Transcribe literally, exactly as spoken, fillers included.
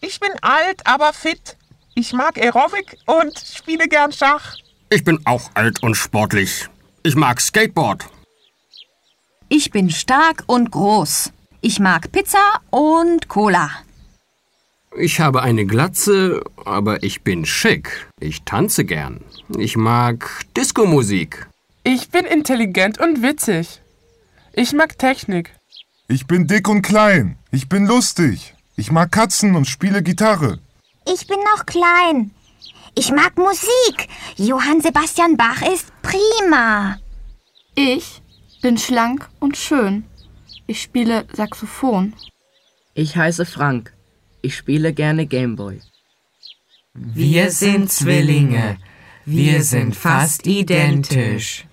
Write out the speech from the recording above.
Ich bin alt, aber fit. Ich mag Aerobic und spiele gern Schach. Ich bin auch alt und sportlich. Ich mag Skateboard. Ich bin stark und groß. Ich mag Pizza und Cola. Ich habe eine Glatze, aber ich bin schick. Ich tanze gern. Ich mag Disco-Musik. Ich bin intelligent und witzig. Ich mag Technik. Ich bin dick und klein. Ich bin lustig. Ich mag Katzen und spiele Gitarre. Ich bin noch klein. Ich mag Musik. Johann Sebastian Bach ist prima. Ich bin schlank und schön. Ich spiele Saxophon. Ich heiße Frank. Ich spiele gerne Gameboy. Wir sind Zwillinge. Wir sind fast identisch.